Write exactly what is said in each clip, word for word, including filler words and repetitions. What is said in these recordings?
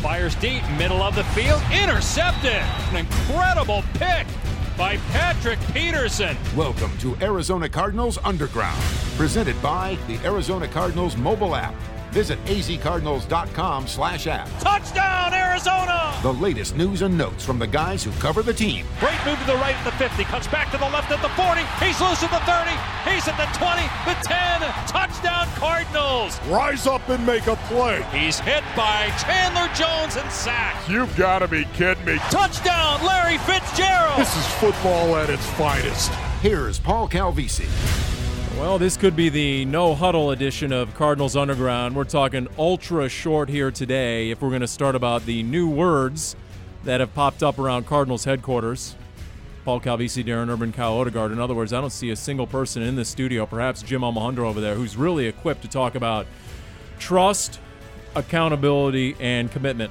Fires deep, middle of the field, intercepted. An incredible pick by Patrick Peterson. Welcome to Arizona Cardinals Underground, presented by the Arizona Cardinals mobile app. Visit azcardinals.com slash app. Touchdown, Arizona! The latest news and notes from the guys who cover the team. Great move to the right at the fifty, comes back to the left at the forty. He's loose at the thirty. He's at the twenty, the ten. Touchdown, Cardinals! Rise up and make a play. He's hit by Chandler Jones and sacked. You've got to be kidding me. Touchdown, Larry Fitzgerald! This is football at its finest. Here's Paul Calvisi. Well, this could be the no-huddle edition of Cardinals Underground. We're talking ultra short here today if we're going to start about the new words that have popped up around Cardinals headquarters. Paul Calvisi, Darren Urban, Kyle Odegaard. In other words, I don't see a single person in this studio, perhaps Jim Almohandro over there, who's really equipped to talk about trust, accountability, and commitment.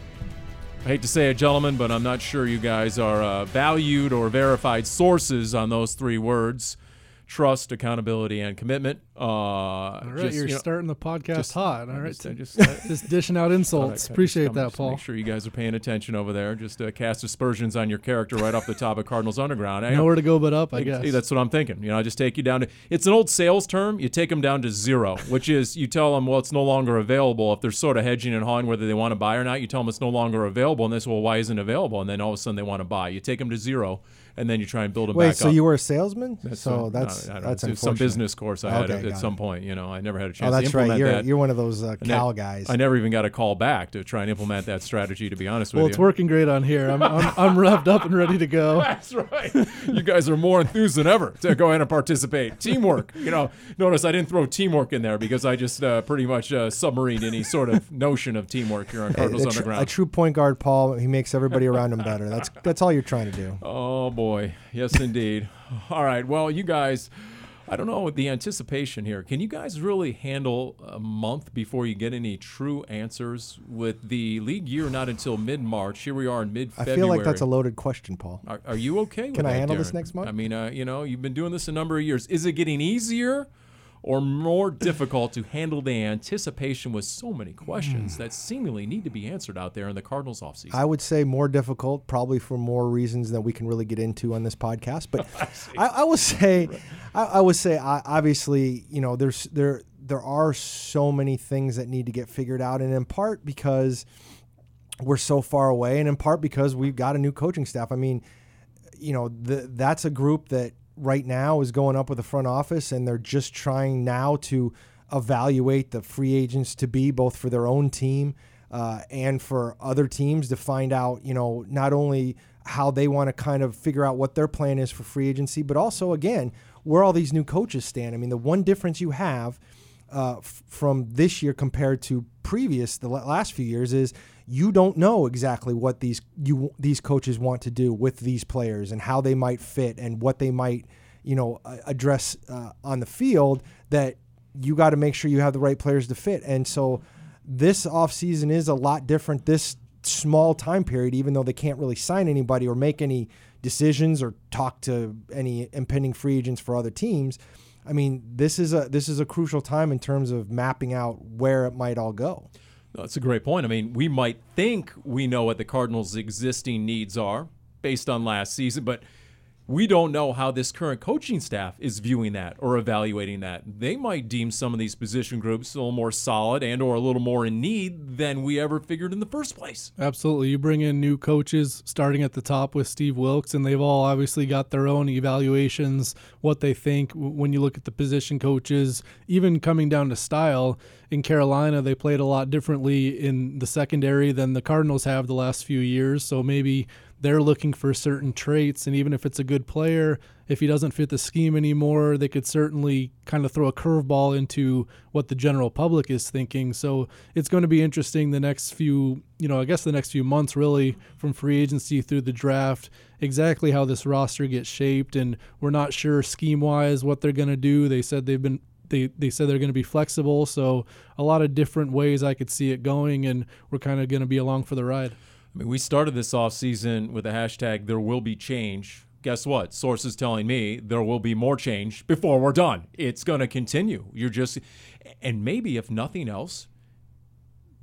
I hate to say it, gentlemen, but I'm not sure you guys are uh, valued or verified sources on those three words. Trust, accountability, and commitment. Uh, All right, just, you're you know, starting the podcast just, hot. All I right, just, I just, just dishing out insults. I, I Appreciate just, that, just Paul. Make sure you guys are paying attention over there. Just uh, cast aspersions on your character right off the top of Cardinals Underground. I, Nowhere to go but up, I I, guess. That's what I'm thinking. You know, I just take you down to. It's an old sales term. You take them down to zero, which is you tell them, well, it's no longer available. If they're sort of hedging and hawing whether they want to buy or not, you tell them it's no longer available, and they say, well, why isn't it available? And then all of a sudden they want to buy. You take them to zero, and then you try and build them Wait, back so up. you were a salesman? That's so a, that's no, I don't that's know. It's some unfortunate. business course I had Okay, at, at got some it. point. You know, I never had a chance Oh, to that's implement right. You're that. you're one of those uh, I Cal ne- guys. I never even got a call back to try and implement that strategy, to be honest well, with it's you. working great on here. I'm, I'm I'm revved up and ready to go. That's right. You guys are more enthused than ever to go ahead and participate. Teamwork. You know, notice I didn't throw teamwork in there because I just uh, pretty much uh, submarined any sort of notion of teamwork here on Cardinals a, tr- Underground. a true point guard, Paul. He makes everybody around him better. That's that's all you're trying to do. Oh, boy. Yes, indeed. All right. Well, you guys, I don't know the anticipation here. Can you guys really handle a month before you get any true answers? With the league year not until mid-March, here we are in mid-February. I feel like that's a loaded question, Paul. Are, are you okay with Can that, I handle Darren? this next month? I mean, uh, you know, you've been doing this a number of years. Is it getting easier or more difficult to handle the anticipation with so many questions that seemingly need to be answered out there in the Cardinals offseason? I would say more difficult, probably for more reasons that we can really get into on this podcast. But I, I would say, I, I would say, I, obviously, you know, there's there there are so many things that need to get figured out, and in part because we're so far away, and in part because we've got a new coaching staff. I mean, you know, the, that's a group that right now is going up with the front office, and they're just trying now to evaluate the free agents to be, both for their own team uh, and for other teams, to find out, you know, not only how they want to kind of figure out what their plan is for free agency, but also, again, where all these new coaches stand. I mean, the one difference you have uh, f- from this year compared to previous, the last few years, is you don't know exactly what these you these coaches want to do with these players and how they might fit and what they might, you know, address uh, on the field. That you got to make sure you have the right players to fit. And so this offseason is a lot different this small time period, even though they can't really sign anybody or make any decisions or talk to any impending free agents for other teams. I mean, this is a this is a crucial time in terms of mapping out where it might all go. That's a great point. I mean, we might think we know what the Cardinals' existing needs are based on last season, but we don't know how this current coaching staff is viewing that or evaluating that. They might deem some of these position groups a little more solid and or a little more in need than we ever figured in the first place. Absolutely. You bring in new coaches starting at the top with Steve Wilks, and they've all obviously got their own evaluations, what they think. When you look at the position coaches, even coming down to style, in Carolina, they played a lot differently in the secondary than the Cardinals have the last few years. So maybe they're looking for certain traits, and even if it's a good player, if he doesn't fit the scheme anymore, they could certainly kind of throw a curveball into what the general public is thinking. So it's going to be interesting the next few, you know, I guess the next few months really, from free agency through the draft, exactly how this roster gets shaped. And we're not sure scheme-wise what they're going to do. They said they've been They they said they're going to be flexible, so a lot of different ways I could see it going, and we're kind of going to be along for the ride. I mean, we started this offseason with the hashtag there will be change. Guess what? Sources telling me there will be more change before we're done. It's going to continue. You're just, and maybe if nothing else,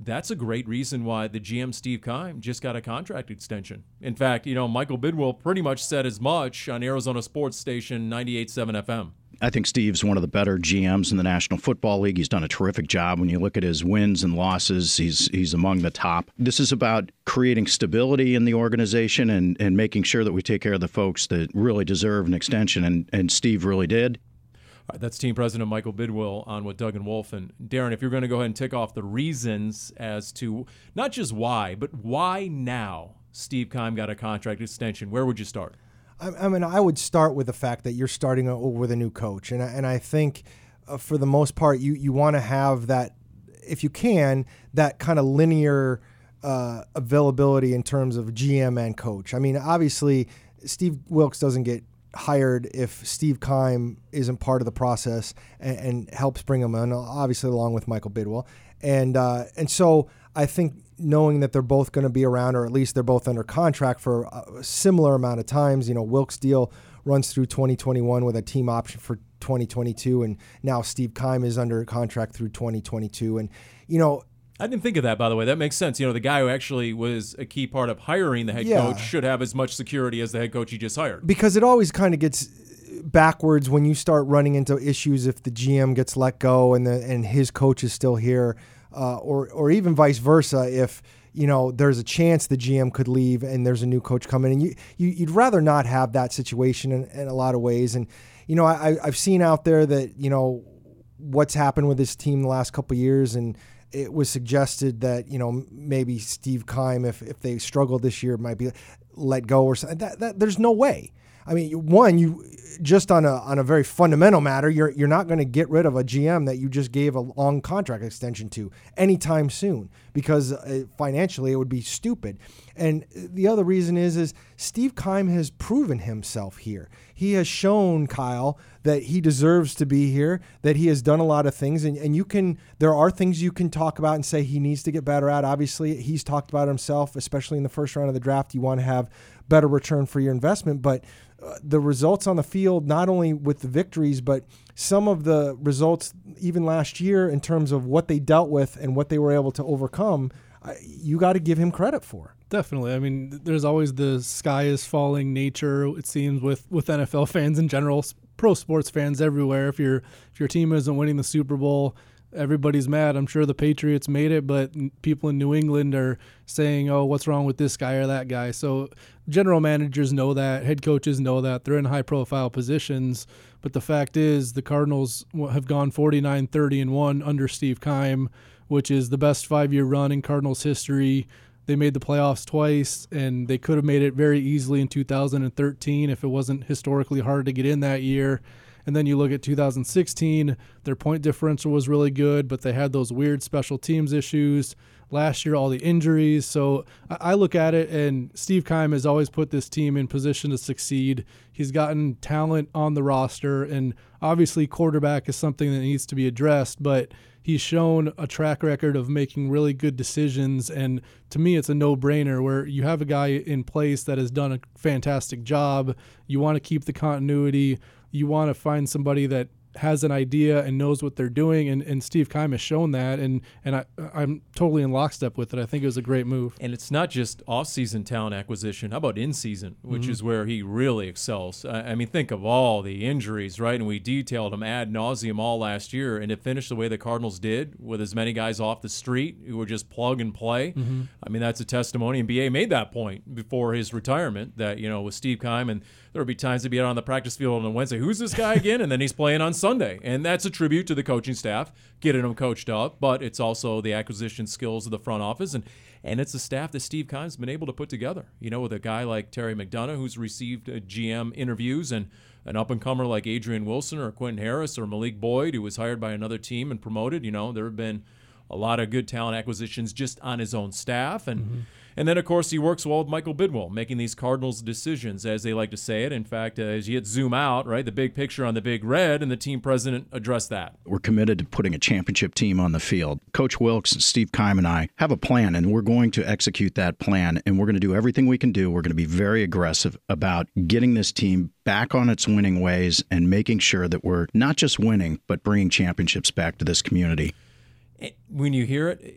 that's a great reason why the G M Steve Keim just got a contract extension. In fact, you know, Michael Bidwill pretty much said as much on Arizona sports station ninety-eight point seven F M. I think Steve's one of the better G Ms in the National Football League. He's done a terrific job. When you look at his wins and losses, he's he's among the top. This is about creating stability in the organization and, and making sure that we take care of the folks that really deserve an extension, and, and Steve really did. All right, that's team president Michael Bidwill on with Doug and Wolf. And Darren, if you're going to go ahead and tick off the reasons as to not just why, but why now Steve Keim got a contract extension, where would you start? I, I mean, I would start with the fact that you're starting with a new coach. And I, and I think uh, for the most part, you, you want to have that, if you can, that kind of linear uh, availability in terms of G M and coach. I mean, obviously, Steve Wilks doesn't get hired if Steve Keim isn't part of the process and, and helps bring him in, obviously along with Michael Bidwill. And uh, and so I think knowing that they're both going to be around, or at least they're both under contract for a similar amount of times, you know, Wilks' deal runs through twenty twenty-one with a team option for twenty twenty-two, and now Steve Keim is under contract through twenty twenty-two. And, you know, I didn't think of that, by the way. That makes sense. You know, the guy who actually was a key part of hiring the head yeah. coach should have as much security as the head coach he just hired. Because it always kind of gets backwards when you start running into issues if the G M gets let go and the and his coach is still here, uh, or or even vice versa. If you know there's a chance the G M could leave and there's a new coach coming, and you, you you'd rather not have that situation in, in a lot of ways. And you know, I I've seen out there that you know what's happened with this team the last couple of years, and it was suggested that, you know, maybe Steve Keim, if, if they struggled this year, might be let go or something. That, that, there's no way. I mean, one, you just on a on a very fundamental matter, you're you're not going to get rid of a G M that you just gave a long contract extension to anytime soon, because uh, financially it would be stupid. And the other reason is is Steve Keim has proven himself here. He has shown, Kyle, that he deserves to be here, that he has done a lot of things, and, and you can there are things you can talk about and say he needs to get better at. Obviously, he's talked about himself, especially in the first round of the draft. You want to have better return for your investment, but uh, the results on the field, not only with the victories, but some of the results even last year in terms of what they dealt with and what they were able to overcome, uh, you got to give him credit for. Definitely. I mean, there's always the sky is falling nature, it seems, with, with N F L fans in general, pro sports fans everywhere. If your if your team isn't winning the Super Bowl, everybody's mad. I'm sure the Patriots made it, but people in New England are saying, oh, what's wrong with this guy or that guy? So general managers know that. Head coaches know that. They're in high-profile positions. But the fact is the Cardinals have gone forty-nine thirty and one under Steve Keim, which is the best five-year run in Cardinals history. They made the playoffs twice, and they could have made it very easily in two thousand thirteen if it wasn't historically hard to get in that year. And then you look at two thousand sixteen, their point differential was really good, but they had those weird special teams issues. Last year, all the injuries. So I look at it, and Steve Keim has always put this team in position to succeed. He's gotten talent on the roster, and obviously quarterback is something that needs to be addressed, but he's shown a track record of making really good decisions, and to me it's a no-brainer where you have a guy in place that has done a fantastic job. You want to keep the continuity. You want to find somebody that has an idea and knows what they're doing, and, and Steve Keim has shown that, and and I, I'm totally in lockstep with it. I think it was a great move. And it's not just off-season talent acquisition. How about in-season, which Mm-hmm. is where he really excels? I, I mean, think of all the injuries, right? And we detailed them ad nauseum all last year, and to finish the way the Cardinals did, with as many guys off the street who were just plug and play. Mm-hmm. I mean, that's a testimony, and B A made that point before his retirement, that, you know, with Steve Keim, and there would be times to be out on the practice field on a Wednesday, who's this guy again? And then he's playing on Sunday. And that's a tribute to the coaching staff, getting them coached up, but it's also the acquisition skills of the front office, and and it's the staff that Steve Keim's been able to put together. You know, with a guy like Terry McDonough, who's received uh, G M interviews, and an up-and-comer like Adrian Wilson or Quentin Harris or Malik Boyd, who was hired by another team and promoted. You know, there have been a lot of good talent acquisitions just on his own staff. And mm-hmm. And then, of course, he works well with Michael Bidwill, making these Cardinals decisions, as they like to say it. In fact, uh, as you hit zoom out, right, the big picture on the big red, and the team president addressed that. We're committed to putting a championship team on the field. Coach Wilks, Steve Keim, and I have a plan, and we're going to execute that plan, and we're going to do everything we can do. We're going to be very aggressive about getting this team back on its winning ways and making sure that we're not just winning, but bringing championships back to this community. When you hear it,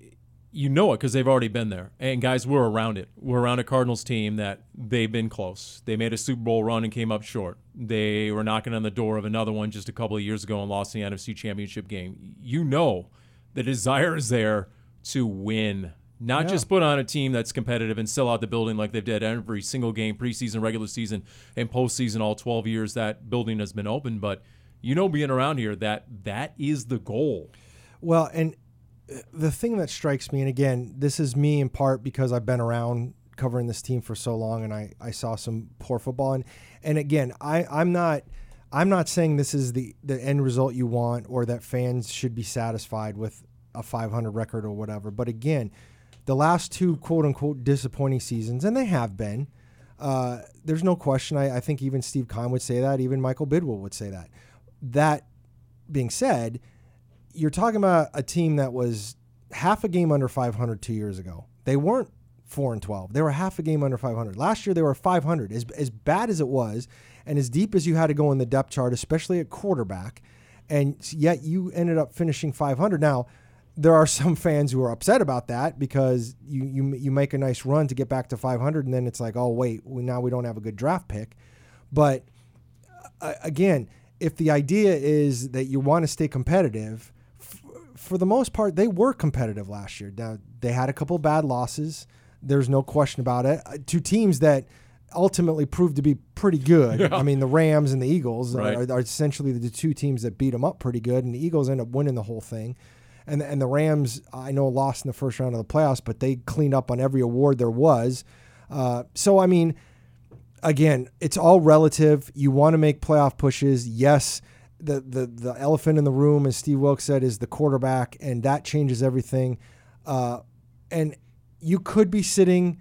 you know it because they've already been there. And guys, we're around it. We're around a Cardinals team that they've been close. They made a Super Bowl run and came up short. They were knocking on the door of another one just a couple of years ago and lost the N F C Championship game. You know the desire is there to win, not Yeah. just put on a team that's competitive and sell out the building like they've did every single game, preseason, regular season, and postseason all twelve years that building has been open. But you know, being around here, that that is the goal. Well, and the thing that strikes me, and again, this is me in part because I've been around covering this team for so long, and I, I saw some poor football. And and again, I, I'm not I'm not saying this is the, the end result you want or that fans should be satisfied with a five hundred record or whatever. But again, the last two quote unquote disappointing seasons, and they have been, uh, there's no question. I, I think even Steve Keim would say that. Even Michael Bidwell would say that. That being said, you're talking about a team that was half a game under five hundred two years ago. They weren't four and twelve. They were half a game under five hundred. Last year they were five hundred. As as bad as it was, and as deep as you had to go in the depth chart, especially at quarterback, and yet you ended up finishing five hundred. Now, there are some fans who are upset about that because you you you make a nice run to get back to five hundred, and then it's like, oh wait, we, now we don't have a good draft pick. But uh, again, if the idea is that you want to stay competitive, f- for the most part, they were competitive last year. Now, they had a couple bad losses. There's no question about it. Uh, two teams that ultimately proved to be pretty good. Yeah. I mean, the Rams and the Eagles Right. are, are essentially the two teams that beat them up pretty good, and the Eagles end up winning the whole thing. And, and the Rams, I know, lost in the first round of the playoffs, but they cleaned up on every award there was. Uh, so, I mean, again, it's all relative. You want to make playoff pushes. Yes, the, the the elephant in the room, as Steve Wilks said, is the quarterback, and that changes everything. Uh, and you could be sitting,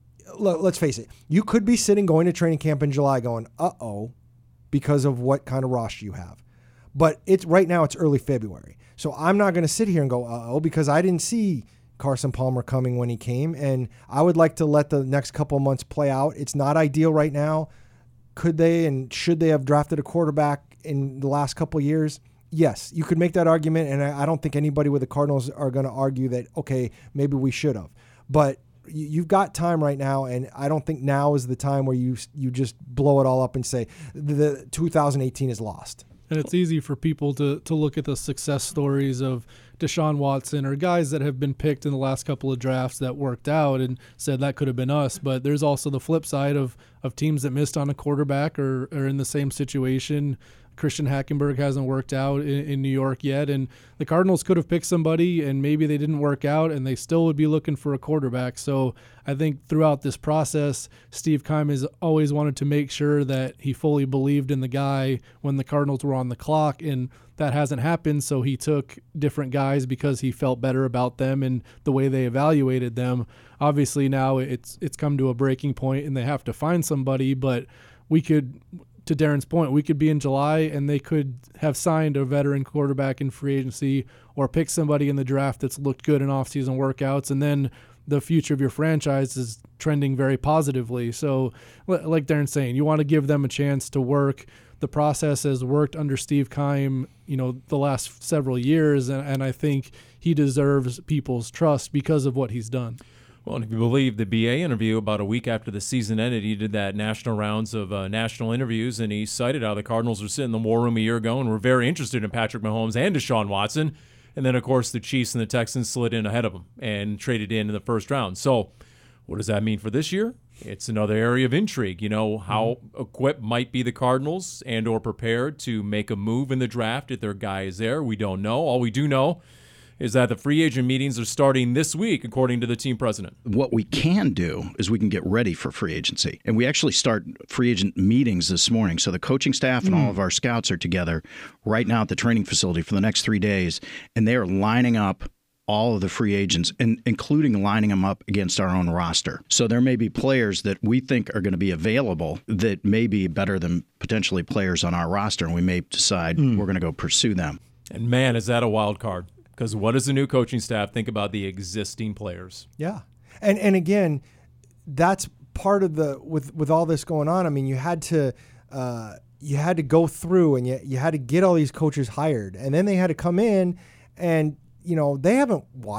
let's face it, you could be sitting going to training camp in July going, uh-oh, because of what kind of roster you have. But it's right now it's early February. So I'm not going to sit here and go, uh-oh, because I didn't see Carson Palmer coming when he came, and I would like to let the next couple of months play out. It's not ideal right now. Could they and should they have drafted a quarterback in the last couple of years? Yes, you could make that argument, and I, I don't think anybody with the Cardinals are going to argue that, okay, maybe we should have. But you, you've got time right now, and I don't think now is the time where you you just blow it all up and say the two thousand eighteen is lost. And it's easy for people to to look at the success stories of Deshaun Watson or guys that have been picked in the last couple of drafts that worked out and said that could have been us. But there's also the flip side of of teams that missed on a quarterback or are in the same situation. Christian Hackenberg hasn't worked out in, in New York yet, and the Cardinals could have picked somebody and maybe they didn't work out and they still would be looking for a quarterback. So I think throughout this process, Steve Keim has always wanted to make sure that he fully believed in the guy when the Cardinals were on the clock, and that hasn't happened. So he took different guys because he felt better about them and the way they evaluated them. Obviously now it's it's come to a breaking point and they have to find somebody, but we could, to Darren's point, we could be in July and they could have signed a veteran quarterback in free agency or pick somebody in the draft that's looked good in offseason workouts, and then the future of your franchise is trending very positively. So like Darren's saying, you want to give them a chance to work. The process has worked under Steve Keim, you know, the last several years, and, and I think he deserves people's trust because of what he's done. Well, and if you believe the B A interview, about a week after the season ended, he did that national rounds of uh, national interviews, and he cited how the Cardinals were sitting in the war room a year ago and were very interested in Patrick Mahomes and Deshaun Watson. And then, of course, the Chiefs and the Texans slid in ahead of them and traded in in the first round. So what does that mean for this year? It's another area of intrigue. You know, how mm-hmm. equipped might be the Cardinals and or prepared to make a move in the draft if their guy is there. We don't know. All we do know is that the free agent meetings are starting this week, according to the team president. What we can do is we can get ready for free agency. And we actually start free agent meetings this morning. So the coaching staff and mm. all of our scouts are together right now at the training facility for the next three days. And they are lining up all of the free agents, and including lining them up against our own roster. So there may be players that we think are going to be available that may be better than potentially players on our roster. And we may decide mm. we're going to go pursue them. And man, is that a wild card. Because what does the new coaching staff think about the existing players? Yeah. And and again, that's part of the, with, with all this going on, I mean, you had to uh, you had to go through and you, you had to get all these coaches hired. And then they had to come in and, you know, they haven't watched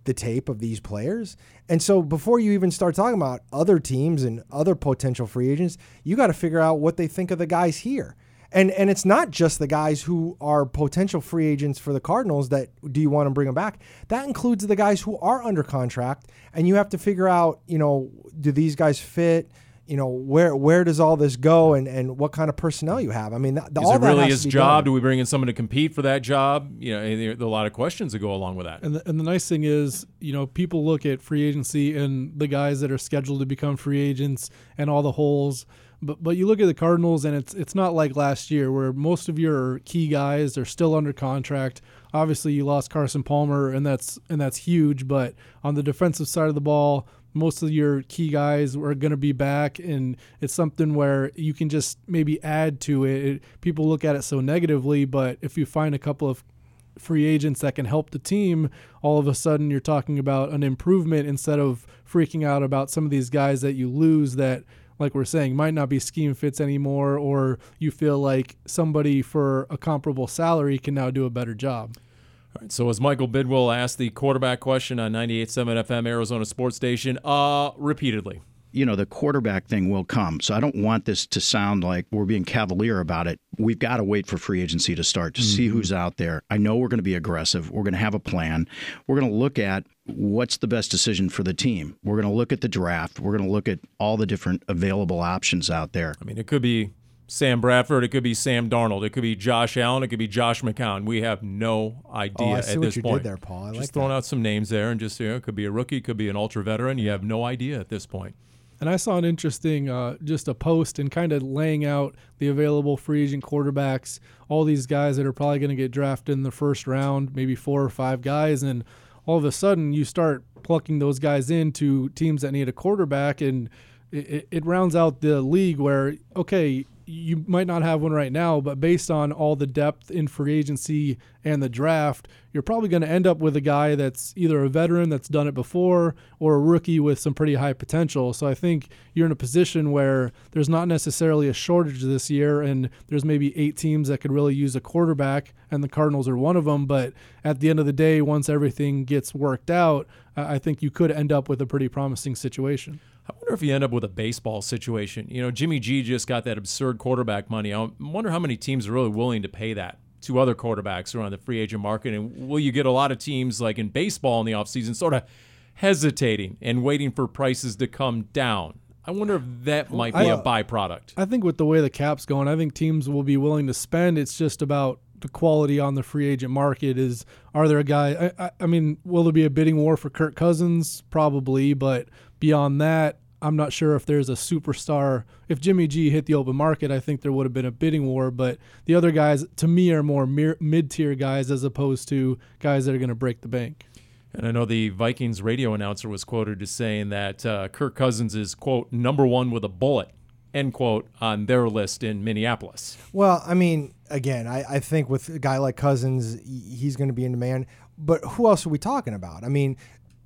the tape of these players. And so before you even start talking about other teams and other potential free agents, you got to figure out what they think of the guys here. And and it's not just the guys who are potential free agents for the Cardinals that do you want to bring them back. That includes the guys who are under contract, and you have to figure out, you know, do these guys fit? You know, where where does all this go, and, and what kind of personnel you have? I mean, that, is all it that really has his to be job? done. Do we bring in someone to compete for that job? You know, there are a lot of questions that go along with that. And the, and the nice thing is, you know, people look at free agency and the guys that are scheduled to become free agents and all the holes. But but you look at the Cardinals, and it's it's not like last year where most of your key guys are still under contract. Obviously, you lost Carson Palmer, and that's and that's huge. But on the defensive side of the ball, most of your key guys are going to be back, and it's something where you can just maybe add to it. it. People look at it so negatively, but if you find a couple of free agents that can help the team, all of a sudden you're talking about an improvement instead of freaking out about some of these guys that you lose that, like we're saying, might not be scheme fits anymore, or you feel like somebody for a comparable salary can now do a better job. All right, so as Michael Bidwell asked the quarterback question on ninety-eight point seven F M Arizona Sports Station uh, repeatedly. You know, the quarterback thing will come. So I don't want this to sound like we're being cavalier about it. We've got to wait for free agency to start to mm-hmm. see who's out there. I know we're going to be aggressive. We're going to have a plan. We're going to look at what's the best decision for the team. We're going to look at the draft. We're going to look at all the different available options out there. I mean, it could be Sam Bradford. It could be Sam Darnold. It could be Josh Allen. It could be Josh McCown. We have no idea oh, I at see this what you point. Did there, Paul. I just like throwing that. out some names there, and just, you know, it could be a rookie, it could be an ultra veteran. You have no idea at this point. And I saw an interesting, uh, just a post and kind of laying out the available free agent quarterbacks, all these guys that are probably going to get drafted in the first round, maybe four or five guys, and all of a sudden you start plucking those guys into teams that need a quarterback, and it, it rounds out the league where, okay, you might not have one right now, but based on all the depth in free agency and the draft, you're probably going to end up with a guy that's either a veteran that's done it before or a rookie with some pretty high potential. So I think you're in a position where there's not necessarily a shortage this year, and there's maybe eight teams that could really use a quarterback, and the Cardinals are one of them. But at the end of the day, once everything gets worked out, I think you could end up with a pretty promising situation. I wonder if you end up with a baseball situation. You know, Jimmy G just got that absurd quarterback money. I wonder how many teams are really willing to pay that to other quarterbacks around the free agent market. And will you get a lot of teams like in baseball in the offseason sort of hesitating and waiting for prices to come down? I wonder if that might be I, a byproduct. I think with the way the cap's going, I think teams will be willing to spend. It's just about the quality on the free agent market. Is are there a guy? I, I, I mean, will there be a bidding war for Kirk Cousins? Probably, but beyond that, I'm not sure if there's a superstar. If Jimmy G hit the open market, I think there would have been a bidding war. But the other guys, to me, are more mid-tier guys as opposed to guys that are going to break the bank. And I know the Vikings radio announcer was quoted as saying that uh, Kirk Cousins is, quote, number one with a bullet, end quote, on their list in Minneapolis. Well, I mean, again, I, I think with a guy like Cousins, he's going to be in demand. But who else are we talking about? I mean,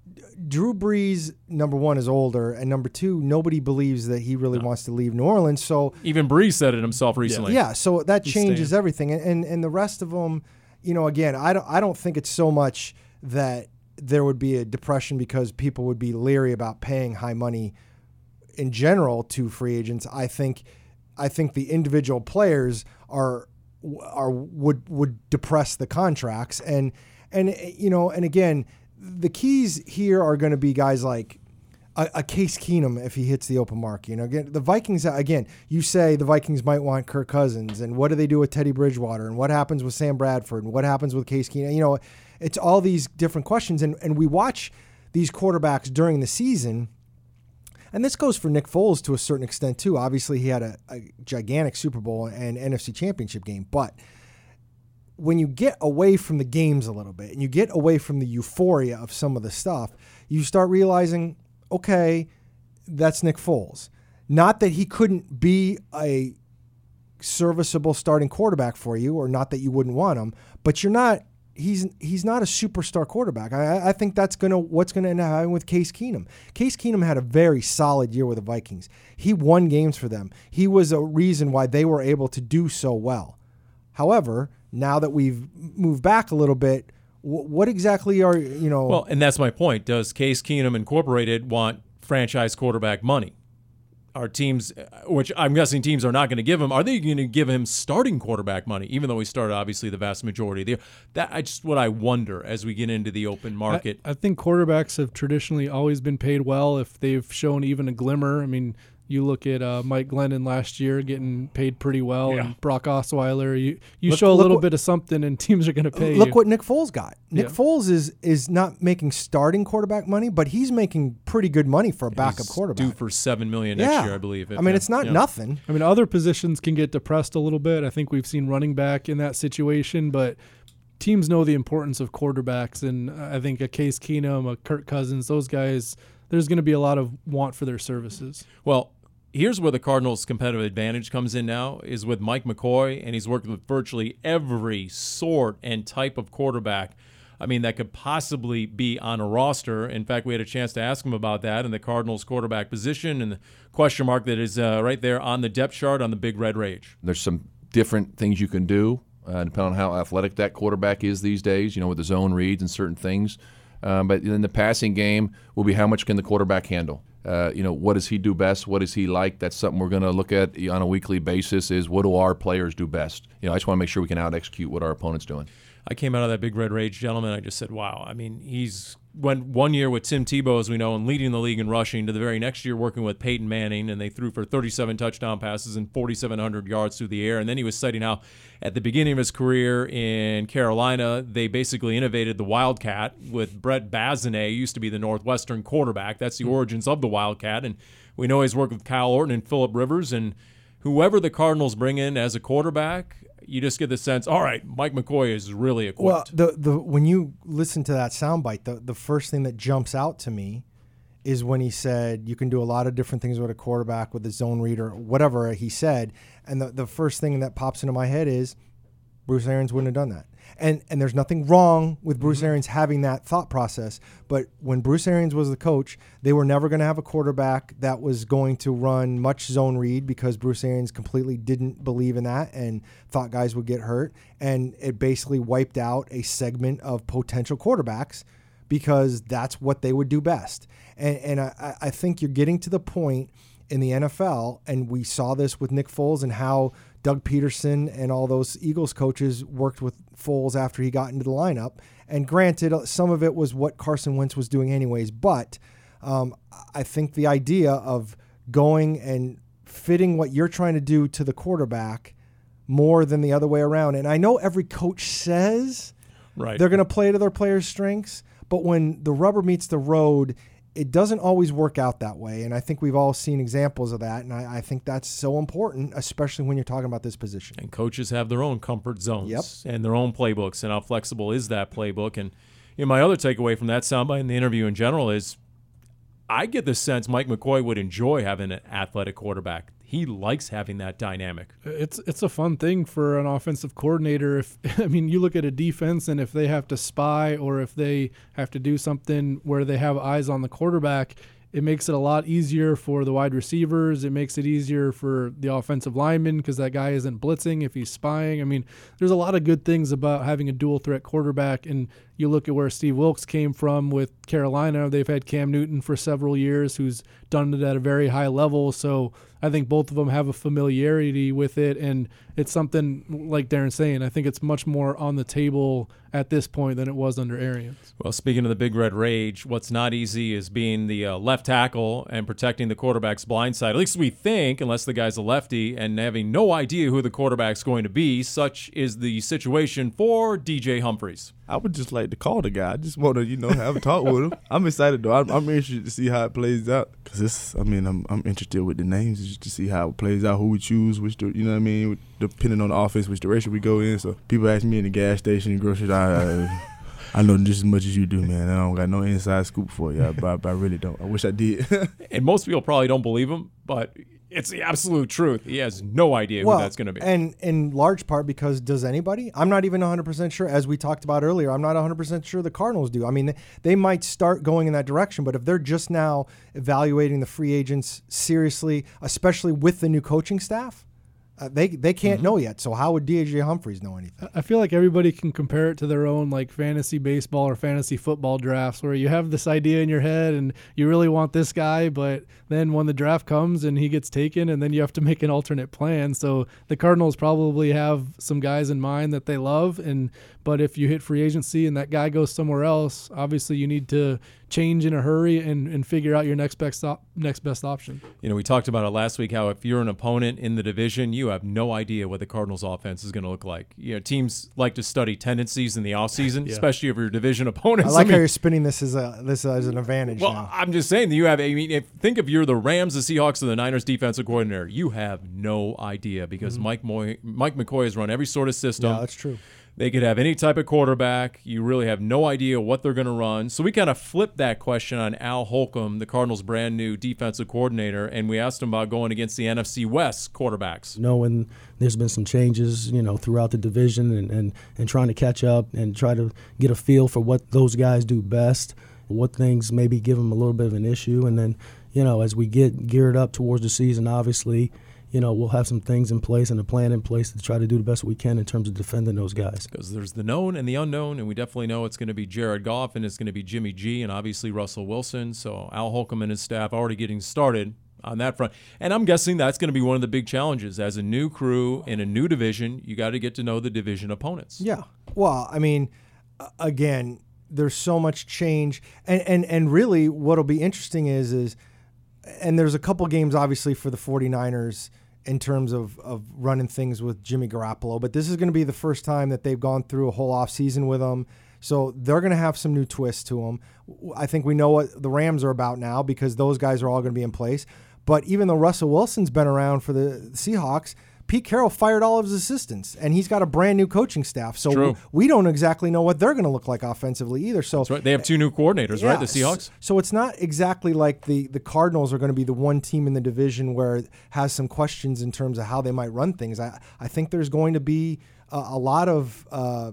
Drew Brees, number one, is older, and number two, nobody believes that he really no. wants to leave New Orleans. So even Brees said it himself recently. Yeah, so that He's changes staying. everything. And, and and the rest of them, you know, again, I don't I don't think it's so much that there would be a depression because people would be leery about paying high money in general to free agents. I think I think the individual players are are would would depress the contracts, and and you know, and again, the keys here are going to be guys like a, a Case Keenum if he hits the open market. You know, again, the Vikings, again, you say the Vikings might want Kirk Cousins, and what do they do with Teddy Bridgewater, and what happens with Sam Bradford, and what happens with Case Keenum? You know, it's all these different questions, and, and we watch these quarterbacks during the season, and this goes for Nick Foles to a certain extent too. Obviously, he had a, a gigantic Super Bowl and N F C Championship game, but when you get away from the games a little bit and you get away from the euphoria of some of the stuff, you start realizing, okay, that's Nick Foles. Not that he couldn't be a serviceable starting quarterback for you, or not that you wouldn't want him, but you're not. He's he's not a superstar quarterback. I, I think that's gonna what's gonna end up happening with Case Keenum. Case Keenum had a very solid year with the Vikings. He won games for them. He was a reason why they were able to do so well. However, now that we've moved back a little bit, what exactly are, you know? Well, and that's my point. Does Case Keenum Incorporated want franchise quarterback money? Are teams, which I'm guessing teams are not going to give him, are they going to give him starting quarterback money, even though he started obviously the vast majority there? That I just what I wonder as we get into the open market. I, I think quarterbacks have traditionally always been paid well if they've shown even a glimmer. I mean, you look at uh, Mike Glennon last year getting paid pretty well, Yeah. and Brock Osweiler. You you Look- show a look little what- bit of something, and teams are going to pay Look you. what Nick Foles got. Nick Yeah. Foles is is not making starting quarterback money, but he's making pretty good money for a backup He's quarterback. due for seven million yeah. next year, I believe. I mean, it's not Yeah. nothing. I mean, other positions can get depressed a little bit. I think we've seen running back in that situation, but teams know the importance of quarterbacks, and I think a Case Keenum, a Kirk Cousins, those guys, there's going to be a lot of want for their services. Well, here's where the Cardinals' competitive advantage comes in now is with Mike McCoy, and he's worked with virtually every sort and type of quarterback. I mean, that could possibly be on a roster. In fact, we had a chance to ask him about that in the Cardinals' quarterback position and the question mark that is uh, right there on the depth chart on the Big Red Rage. There's some different things you can do, uh, depending on how athletic that quarterback is these days, you know, with the zone reads and certain things. Um, but in the passing game will be how much can the quarterback handle? Uh, you know, what does he do best? What is he like? That's something we're going to look at on a weekly basis is what do our players do best? You know, I just want to make sure we can out-execute what our opponent's doing. I came out of that Big Red Rage, gentlemen. I just said, wow. I mean, he's went one year with Tim Tebow, as we know, and leading the league in rushing, to the very next year working with Peyton Manning, and they threw for thirty-seven touchdown passes and forty-seven hundred yards through the air. And then he was citing how at the beginning of his career in Carolina, they basically innovated the Wildcat with Brett Bazinet, used to be the Northwestern quarterback. That's the origins of the Wildcat. And we know he's worked with Kyle Orton and Phillip Rivers, and whoever the Cardinals bring in as a quarterback, you just get the sense, all right, Mike McCoy is really equipped. Well, the the when you listen to that soundbite, the the first thing that jumps out to me is when he said you can do a lot of different things with a quarterback with a zone read or whatever he said, and the the first thing that pops into my head is Bruce Arians wouldn't have done that. And and there's nothing wrong with Bruce mm-hmm. Arians having that thought process, but when Bruce Arians was the coach, they were never going to have a quarterback that was going to run much zone read because Bruce Arians completely didn't believe in that and thought guys would get hurt, and it basically wiped out a segment of potential quarterbacks because that's what they would do best. And and I, I think you're getting to the point in the N F L, and we saw this with Nick Foles and how Doug Peterson and all those Eagles coaches worked with Foles after he got into the lineup. And granted, some of it was what Carson Wentz was doing anyways, but um, I think the idea of going and fitting what you're trying to do to the quarterback more than the other way around. And I know every coach says right. they're going to play to their players' strengths, but when the rubber meets the road, it doesn't always work out that way, and I think we've all seen examples of that, and I, I think that's so important, especially when you're talking about this position. And coaches have their own comfort zones yep. and their own playbooks, and how flexible is that playbook. And you know, my other takeaway from that soundbite and the interview in general is I get the sense Mike McCoy would enjoy having an athletic quarterback. He likes having that dynamic. It's it's a fun thing for an offensive coordinator. If I mean, you look at a defense, and if they have to spy or if they have to do something where they have eyes on the quarterback, it makes it a lot easier for the wide receivers. It makes it easier for the offensive lineman because that guy isn't blitzing if he's spying. I mean, there's a lot of good things about having a dual threat quarterback. And you look at where Steve Wilks came from with Carolina. They've had Cam Newton for several years who's done it at a very high level. So I think both of them have a familiarity with it. And it's something, like Darren's saying, I think it's much more on the table at this point than it was under Arians. Well, speaking of the Big Red Rage, what's not easy is being the uh, left tackle and protecting the quarterback's blind side. At least we think, unless the guy's a lefty, and having no idea who the quarterback's going to be. Such is the situation for D J Humphries. I would just like to call the guy. I just want to, you know, have a talk with him. I'm excited, though. I'm, I'm interested to see how it plays out. Because this, I mean, I'm I'm interested with the names just to see how it plays out, who we choose, which, you know what I mean, depending on the offense, which direction we go in. So people ask me in the gas station, grocery, I, I, I know just as much as you do, man. I don't got no inside scoop for you, but, but I really don't. I wish I did. And most people probably don't believe him, but it's the absolute truth. He has no idea well, who that's going to be. And in large part because does anybody? I'm not even one hundred percent sure. As we talked about earlier, I'm not one hundred percent sure the Cardinals do. I mean, they might start going in that direction, but if they're just now evaluating the free agents seriously, especially with the new coaching staff, Uh, they they can't mm-hmm. know yet. So how would D J Humphries know anything? I feel like everybody can compare it to their own like fantasy baseball or fantasy football drafts, where you have this idea in your head and you really want this guy, but then when the draft comes and he gets taken, and then you have to make an alternate plan. So the Cardinals probably have some guys in mind that they love, and but if you hit free agency and that guy goes somewhere else, obviously you need to change in a hurry and, and figure out your next best op- next best option. You know, we talked about it last week, how if you're an opponent in the division, you have no idea what the Cardinals offense is going to look like. You know, teams like to study tendencies in the offseason, yeah. especially if you're division opponents. I like I mean, how you're spinning this as a this as an advantage well, now. I'm just saying that you have, I mean, if, think if you're the Rams, the Seahawks, or the Niners defensive coordinator, you have no idea because mm-hmm. Mike Moy, Mike McCoy has run every sort of system. Yeah, that's true. They could have any type of quarterback. You really have no idea what they're going to run. So we kind of flipped that question on Al Holcomb, the Cardinals' brand new defensive coordinator, and we asked him about going against the N F C West quarterbacks. Knowing there's been some changes, you know, throughout the division and, and, and trying to catch up and try to get a feel for what those guys do best, what things maybe give them a little bit of an issue. And then, you know, as we get geared up towards the season, obviously, you know, we'll have some things in place and a plan in place to try to do the best we can in terms of defending those guys. Because there's the known and the unknown, and we definitely know it's going to be Jared Goff and it's going to be Jimmy G and obviously Russell Wilson. So Al Holcomb and his staff already getting started on that front. And I'm guessing that's going to be one of the big challenges. As a new crew in a new division, you got to get to know the division opponents. Yeah. Well, I mean, again, there's so much change. And, and, and really what'll be interesting is, is and there's a couple games obviously for the 49ers in terms of, of running things with Jimmy Garoppolo, but this is going to be the first time that they've gone through a whole offseason with him. So they're going to have some new twists to them. I think we know what the Rams are about now because those guys are all going to be in place. But even though Russell Wilson's been around for the Seahawks, Pete Carroll fired all of his assistants, and he's got a brand new coaching staff. So True. we don't exactly know what they're going to look like offensively either. So That's right. They have two new coordinators, yeah, right? The Seahawks. So it's not exactly like the the Cardinals are going to be the one team in the division where it has some questions in terms of how they might run things. I, I think there's going to be a, a lot of uh,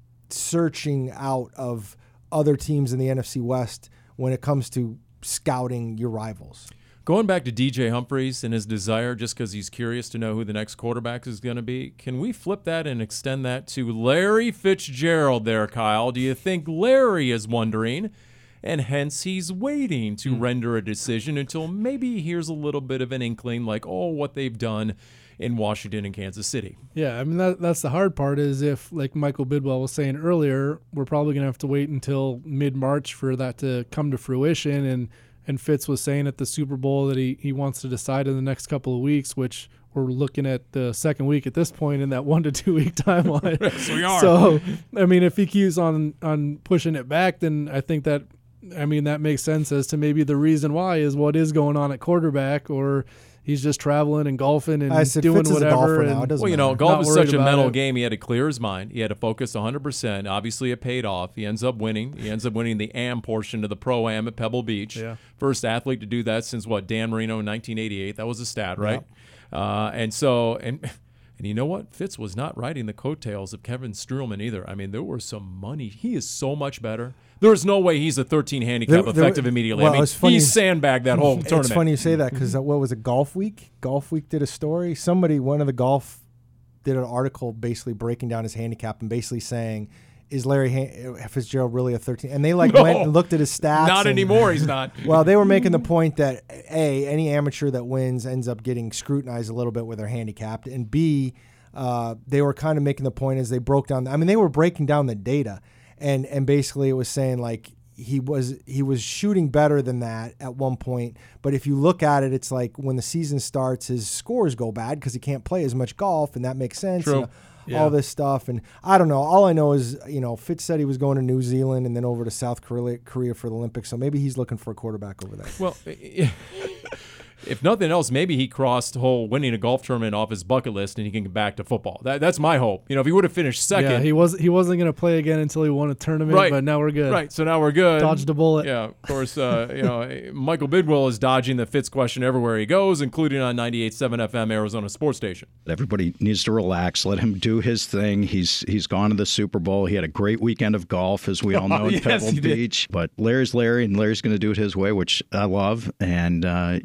searching out of other teams in the N F C West when it comes to scouting your rivals. Going back to D J Humphries and his desire just because he's curious to know who the next quarterback is going to be, can we flip that and extend that to Larry Fitzgerald there, Kyle? Do you think Larry is wondering, and hence he's waiting to mm. render a decision until maybe he hears a little bit of an inkling like, oh, what they've done in Washington and Kansas City? Yeah, I mean, that, that's the hard part is if, like Michael Bidwell was saying earlier, we're probably going to have to wait until mid-March for that to come to fruition, and And Fitz was saying at the Super Bowl that he, he wants to decide in the next couple of weeks, which we're looking at the second week at this point in that one to two week timeline. Yes, we are. So, I mean, if he keeps on, on pushing it back, then I think that, I mean, that makes sense as to maybe the reason why is what is going on at quarterback, or he's just traveling and golfing and I said doing Fitz whatever. Is a and, now. Well, you know, matter. golf Not is such a worried mental about it. game. He had to clear his mind. He had to focus one hundred percent. Obviously, it paid off. He ends up winning. He ends up winning the A M portion of the Pro-Am at Pebble Beach. Yeah. First athlete to do that since, what, Dan Marino in nineteen eighty-eight. That was a stat, right? Yeah. Uh, and so, and and you know what? Fitz was not riding the coattails of Kevin Streelman either. I mean, there was some money. He is so much better. There is no way he's a thirteen handicap There- there- effective immediately. well, I mean, it's funny- he sandbagged that whole tournament. It's funny you say that because what was it, Golf Week? Golf Week did a story. Somebody, one of the golf, did an article basically breaking down his handicap and basically saying, is Larry Han- Fitzgerald really a thirteen? And they like No. went and looked at his stats. Not and- anymore. He's not. Well, they were making the point that A, any amateur that wins ends up getting scrutinized a little bit with their handicap, and B, uh, they were kind of making the point as they broke down. I mean, they were breaking down the data, and and basically it was saying like he was he was shooting better than that at one point. But if you look at it, it's like when the season starts, his scores go bad because he can't play as much golf, and that makes sense. True. And, Yeah. all this stuff, and I don't know. All I know is, you know, Fitz said he was going to New Zealand and then over to South Korea, Korea for the Olympics. So maybe he's looking for a quarterback over there. Well, if nothing else, maybe he crossed whole winning a golf tournament off his bucket list and he can get back to football. That, that's my hope. You know, if he would have finished second. Yeah, he was he wasn't going to play again until he won a tournament, Right. but now we're good. Right, so now we're good. Dodged a bullet. Yeah, of course, uh, you know, Michael Bidwell is dodging the Fitz question everywhere he goes, including on ninety-eight point seven F M Arizona Sports Station. Everybody needs to relax. Let him do his thing. He's he's gone to the Super Bowl. He had a great weekend of golf, as we all know, in Yes, Pebble he did. Beach. But Larry's Larry, and Larry's going to do it his way, which I love. And, uh, you know, if he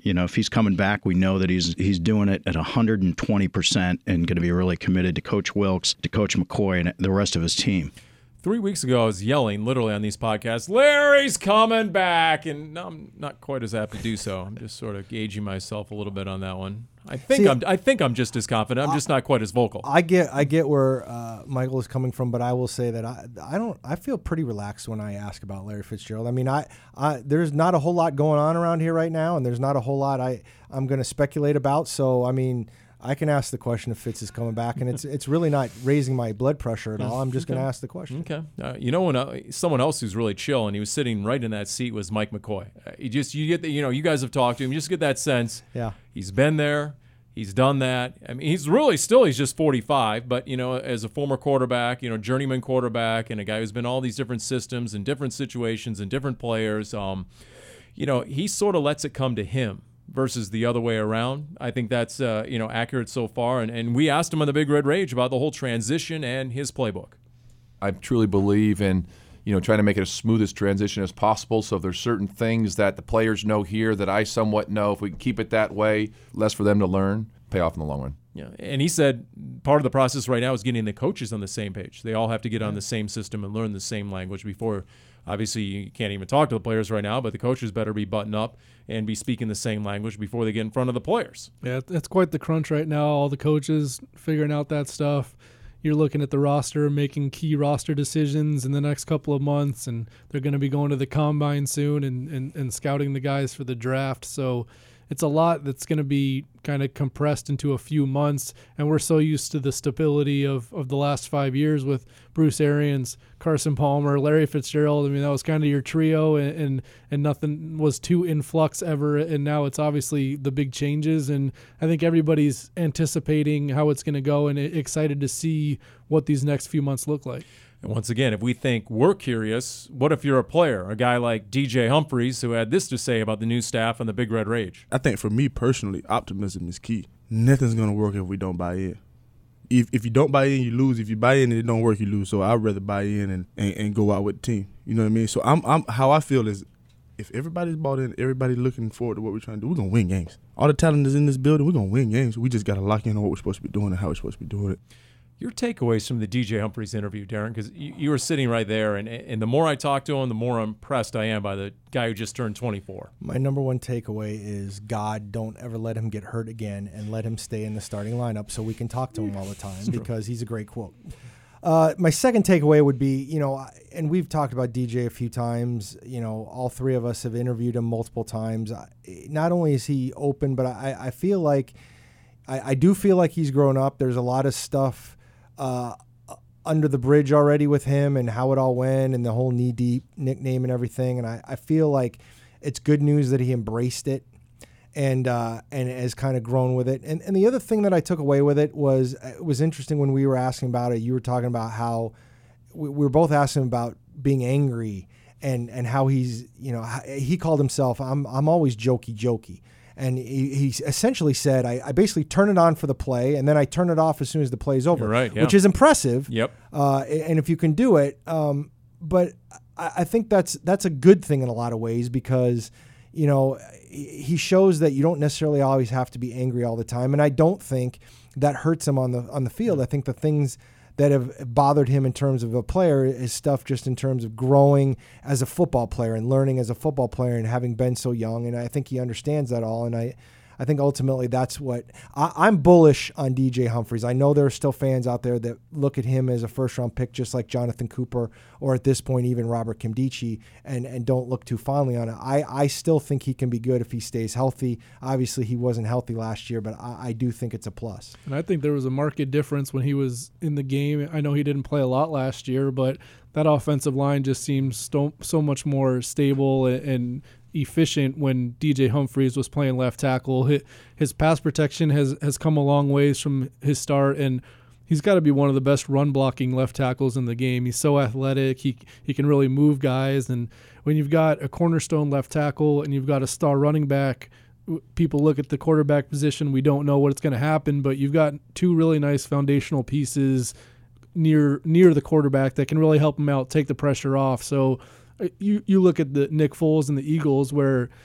he's coming back. We know that he's he's doing it at one hundred twenty percent and going to be really committed to Coach Wilks, to Coach McCoy, and the rest of his team. Three weeks ago, I was yelling literally on these podcasts, Larry's coming back, and I'm not quite as apt to do so. I'm just sort of gauging myself a little bit on that one. I think See, I'm. I think I'm just as confident. I'm just not quite as vocal. I get. I get where uh, Michael is coming from, but I will say that I. I don't. I feel pretty relaxed when I ask about Larry Fitzgerald. I mean, I. I there's not a whole lot going on around here right now, and there's not a whole lot I. I'm going to speculate about. So I mean. I can ask the question if Fitz is coming back, and it's it's really not raising my blood pressure at all. I'm just okay. going to ask the question. Okay. Uh, you know, when uh, someone else who's really chill, and he was sitting right in that seat, was Mike McCoy. Uh, you just you get the, you know you guys have talked to him, you just get that sense. Yeah. He's been there. He's done that. I mean, he's really still he's just forty-five, but you know, as a former quarterback, you know, journeyman quarterback, and a guy who's been all these different systems and different situations and different players, um, you know, he sort of lets it come to him versus the other way around. I think that's uh, you know accurate so far. And, and we asked him on the Big Red Rage about the whole transition and his playbook. I truly believe in you know trying to make it as smooth as transition as possible. So if there's certain things that the players know here that I somewhat know, if we can keep it that way, less for them to learn, pay off in the long run. Yeah, and he said part of the process right now is getting the coaches on the same page. They all have to get on the same system and learn the same language before. Obviously, you can't even talk to the players right now, but the coaches better be buttoned up and be speaking the same language before they get in front of the players. Yeah, it's quite the crunch right now. All the coaches figuring out that stuff. You're looking at the roster, making key roster decisions in the next couple of months, and they're going to be going to the combine soon and, and, and scouting the guys for the draft. So it's a lot that's going to be kind of compressed into a few months, and we're so used to the stability of, of the last five years with Bruce Arians, Carson Palmer, Larry Fitzgerald. I mean, that was kind of your trio, and, and and nothing was too in flux ever, and now it's obviously the big changes, and I think everybody's anticipating how it's going to go and excited to see what these next few months look like. And once again, if we think we're curious, what if you're a player, a guy like D J Humphries, who had this to say about the new staff and the Big Red Rage? I think for me personally, optimism is key. Nothing's going to work if we don't buy in. If if you don't buy in, you lose. If you buy in and it don't work, you lose. So I'd rather buy in and, and, and go out with the team. You know what I mean? So I'm I'm how I feel is if everybody's bought in, everybody looking forward to what we're trying to do, we're going to win games. All the talent is in this building. We're going to win games. We just got to lock in on what we're supposed to be doing and how we're supposed to be doing it. Your takeaways from the D J Humphries interview, Darren, because you, you were sitting right there, and, and the more I talk to him, the more impressed I am by the guy who just turned twenty-four. My number one takeaway is, God, don't ever let him get hurt again and let him stay in the starting lineup so we can talk to him all the time because he's a great quote. Uh, my second takeaway would be, you know, and we've talked about D J a few times, you know, all three of us have interviewed him multiple times. Not only is he open, but I, I feel like, I, I do feel like he's grown up. There's a lot of stuff Uh, under the bridge already with him and how it all went and the whole knee deep nickname and everything. And I, I feel like it's good news that he embraced it and uh, and has kind of grown with it. And and the other thing that I took away with it was it was interesting when we were asking about it. You were talking about how we, we were both asking about being angry and and how he's, you know, he called himself, I'm I'm always jokey jokey. And he, he essentially said, I, I basically turn it on for the play, and then I turn it off as soon as the play is over, You're right, yeah. which is impressive. Yep. Uh, and if you can do it, um, but I, I think that's that's a good thing in a lot of ways because, you know, he shows that you don't necessarily always have to be angry all the time, and I don't think that hurts him on the on the field. I think the things that have bothered him in terms of a player is stuff just in terms of growing as a football player and learning as a football player and having been so young. And I think he understands that all. And I, I think ultimately that's what I, I'm bullish on D J Humphries. I know there are still fans out there that look at him as a first round pick, just like Jonathan Cooper, or at this point, even Robert Kimdichie, and, and don't look too fondly on it. I, I still think he can be good if he stays healthy. Obviously he wasn't healthy last year, but I, I do think it's a plus. And I think there was a marked difference when he was in the game. I know he didn't play a lot last year, but that offensive line just seems so, so much more stable and, and efficient when D J Humphries was playing left tackle. His, his pass protection has, has come a long ways from his start, and he's got to be one of the best run blocking left tackles in the game. He's so athletic. He he can really move guys, and when you've got a cornerstone left tackle and you've got a star running back, people look at the quarterback position. We don't know what's going to happen, but you've got two really nice foundational pieces near near the quarterback that can really help him out, take the pressure off. So You you look at the Nick Foles and the Eagles, where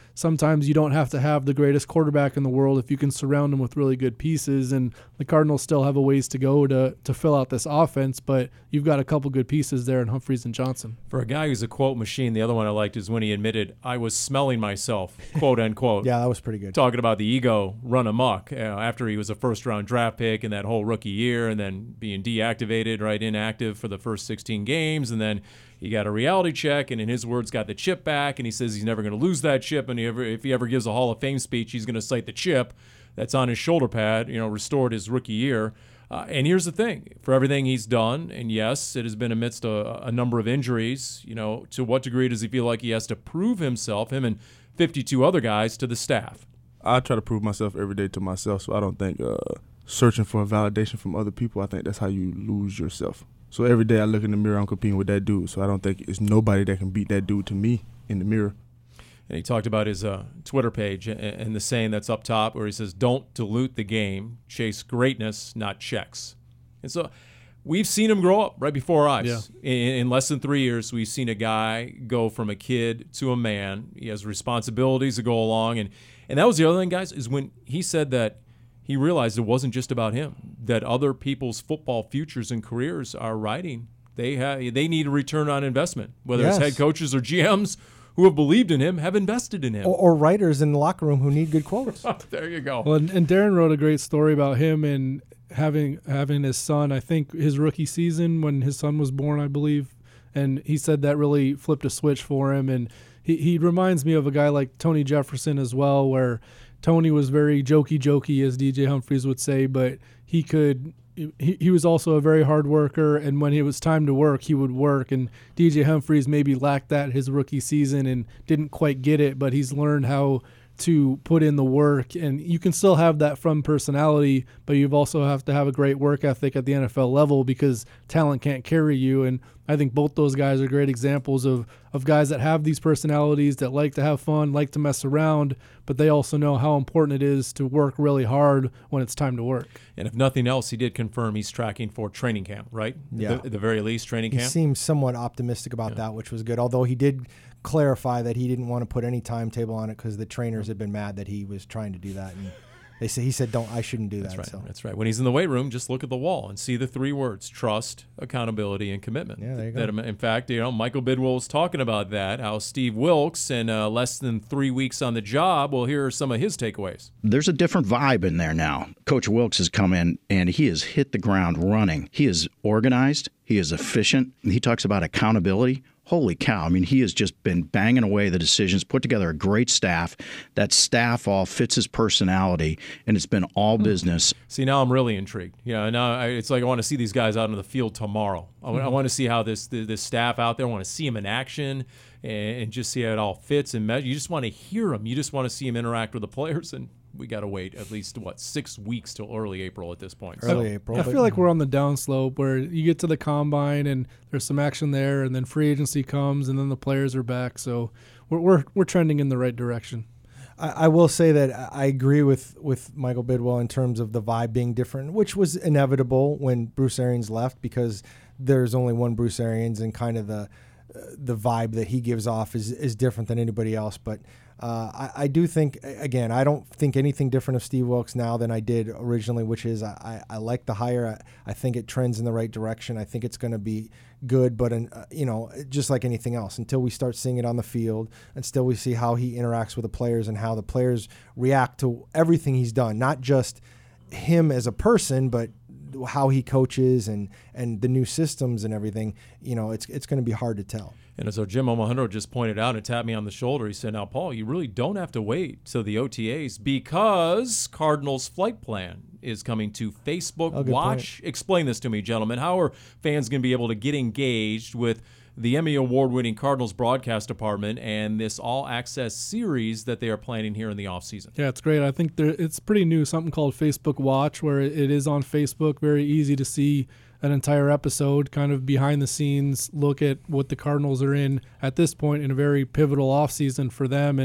sometimes you don't have to have the greatest quarterback in the world if you can surround him with really good pieces. And the Cardinals still have a ways to go to to fill out this offense, but you've got a couple good pieces there in Humphries and Johnson. For a guy who's a quote machine, the other one I liked is when he admitted, I was smelling myself, quote unquote. Yeah, that was pretty good. Talking about the ego run amok uh, after he was a first-round draft pick in that whole rookie year and then being deactivated, right, inactive for the first sixteen games, and then he got a reality check, and in his words, got the chip back, and he says he's never going to lose that chip, and he ever, if he ever gives a Hall of Fame speech, he's going to cite the chip that's on his shoulder pad, you know, restored his rookie year. Uh, and here's the thing, for everything he's done, and yes, it has been amidst a, a number of injuries, you know, to what degree does he feel like he has to prove himself, him and fifty-two other guys, to the staff? I try to prove myself every day to myself, so I don't think uh, searching for validation from other people, I think that's how you lose yourself. So every day I look in the mirror, I'm competing with that dude. So I don't think it's nobody that can beat that dude to me in the mirror. And he talked about his uh, Twitter page and, and the saying that's up top where he says, don't dilute the game, chase greatness, not checks. And so we've seen him grow up right before our eyes. Yeah. In, in less than three years, we've seen a guy go from a kid to a man. He has responsibilities to go along. And, and that was the other thing, guys, is when he said that he realized it wasn't just about him, that other people's football futures and careers are riding. They have, they need a return on investment, whether Yes. it's head coaches or G Ms who have believed in him, have invested in him. Or, or writers in the locker room who need good quotes. There you go. Well, and, and Darren wrote a great story about him and having having his son, I think his rookie season when his son was born, I believe. And he said that really flipped a switch for him. And he, he reminds me of a guy like Tony Jefferson as well, where Tony was very jokey, jokey, as D J Humphries would say, but he could he, he was also a very hard worker, and when it was time to work, he would work. And D J Humphries maybe lacked that his rookie season and didn't quite get it, but he's learned how to put in the work. And you can still have that from personality, but you've also have to have a great work ethic at the N F L level because talent can't carry you. And I think both those guys are great examples of, of guys that have these personalities that like to have fun, like to mess around, but they also know how important it is to work really hard when it's time to work. And if nothing else, he did confirm he's tracking for training camp, right? Yeah. At the, at the very least, training He camp. seemed somewhat optimistic about Yeah. that, which was good, although he did clarify that he didn't want to put any timetable on it because the trainers had been mad that he was trying to do that. And they say he said, "Don't, I shouldn't do That's that." right. So. That's right. When he's in the weight room, just look at the wall and see the three words: trust, accountability, and commitment. Yeah, there you go. That, in fact, you know, Michael Bidwell was talking about that. How Steve Wilks, in uh, less than three weeks on the job, well, here are some of his takeaways. There's a different vibe in there now. Coach Wilks has come in and he has hit the ground running. He is organized. He is efficient. He talks about accountability. Holy cow. I mean, he has just been banging away the decisions, put together a great staff. That staff all fits his personality, and it's been all business. See, now I'm really intrigued. You know, now I, it's like I want to see these guys out on the field tomorrow. I, mm-hmm. I want to see how this, this this staff out there, I want to see them in action and, and just see how it all fits and measure. You just want to hear them. You just want to see them interact with the players, and we got to wait at least, what, six weeks till early April at this point. Early so, April. I feel like we're on the downslope where you get to the combine and there's some action there, and then free agency comes, and then the players are back. So we're we're, we're trending in the right direction. I, I will say that I agree with, with Michael Bidwell in terms of the vibe being different, which was inevitable when Bruce Arians left because there's only one Bruce Arians, and kind of the uh, the vibe that he gives off is, is different than anybody else. But Uh, I, I do think, again, I don't think anything different of Steve Wilks now than I did originally, which is I, I, I like the hire. I, I think it trends in the right direction. I think it's going to be good, but, in, uh, you know, just like anything else, until we start seeing it on the field and still we see how he interacts with the players and how the players react to everything he's done, not just him as a person, but how he coaches and, and the new systems and everything, you know, it's it's going to be hard to tell. And as our Jim Omohundro just pointed out and tapped me on the shoulder, he said, now, Paul, you really don't have to wait till the O T As because Cardinals Flight Plan is coming to Facebook Oh, good Watch. point. Explain this to me, gentlemen. How are fans going to be able to get engaged with the Emmy Award-winning Cardinals broadcast department and this all-access series that they are planning here in the offseason? Yeah, it's great. I think there, it's pretty new, something called Facebook Watch, where it is on Facebook, very easy to see an entire episode, kind of behind the scenes, look at what the Cardinals are in at this point in a very pivotal offseason for them. And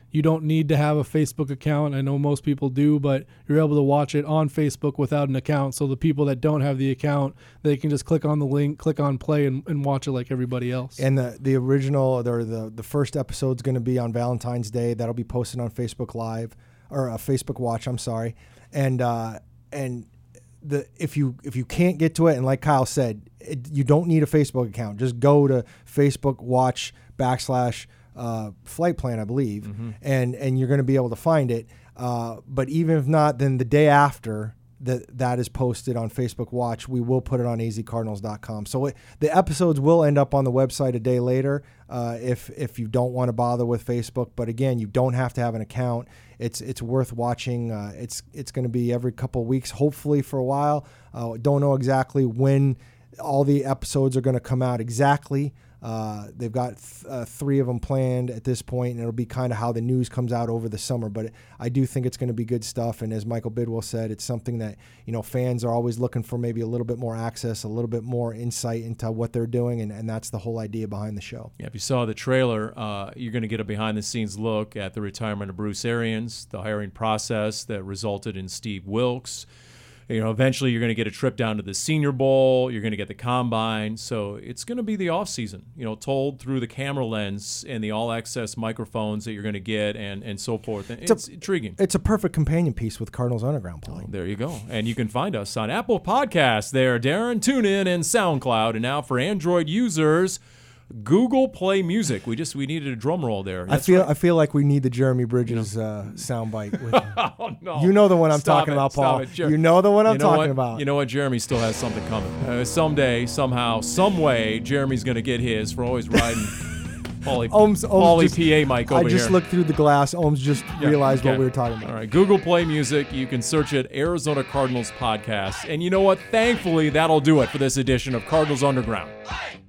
You don't need to have a Facebook account. I know most people do, but you're able to watch it on Facebook without an account. So the people that don't have the account, they can just click on the link, click on play, and, and watch it like everybody else. And the the original, or the the first episode is going to be on Valentine's Day. That'll be posted on Facebook Live or uh, Facebook Watch. I'm sorry, and uh, and the if you if you can't get to it, and like Kyle said, it, you don't need a Facebook account. Just go to Facebook Watch backslash. Uh, flight plan, I believe, mm-hmm. and and you're going to be able to find it. Uh, but even if not, then the day after that that is posted on Facebook Watch, we will put it on a z cardinals dot com. So it, the episodes will end up on the website a day later uh, if if you don't want to bother with Facebook. But again, you don't have to have an account. It's it's worth watching. Uh, it's it's going to be every couple of weeks, hopefully for a while. Uh, don't know exactly when all the episodes are going to come out exactly. Uh, they've got th- uh, three of them planned at this point, and it'll be kind of how the news comes out over the summer. But I do think it's going to be good stuff. And as Michael Bidwell said, it's something that, you know, fans are always looking for, maybe a little bit more access, a little bit more insight into what they're doing, and, and that's the whole idea behind the show. Yeah, if you saw the trailer, uh, you're going to get a behind-the-scenes look at the retirement of Bruce Arians, the hiring process that resulted in Steve Wilks. You know, eventually you're going to get a trip down to the Senior Bowl. You're going to get the Combine. So it's going to be the offseason, you know, told through the camera lens and the all-access microphones that you're going to get and, and so forth. And it's, it's a, intriguing. It's a perfect companion piece with Cardinals Underground playing. Oh, there you go. And you can find us on Apple Podcasts there, Darren, TuneIn, and SoundCloud. And now for Android users, Google Play Music. We just we needed a drum roll there. That's I feel right. I feel like we need the Jeremy Bridges uh, soundbite. With oh, no. You know the one I'm Stop talking it. about, Paul. It, Jer- you know the one I'm you know talking what? about. You know what? Jeremy still has something coming. Uh, someday, somehow, some way, Jeremy's going to get his for always riding Paulie, Ohms, Ohms Paulie just, P A mic over I just here. looked through the glass. Ohms just Yeah, realized okay. what we were talking about. All right, Google Play Music. You can search it, Arizona Cardinals Podcast. And you know what? Thankfully, that'll do it for this edition of Cardinals Underground. Hey!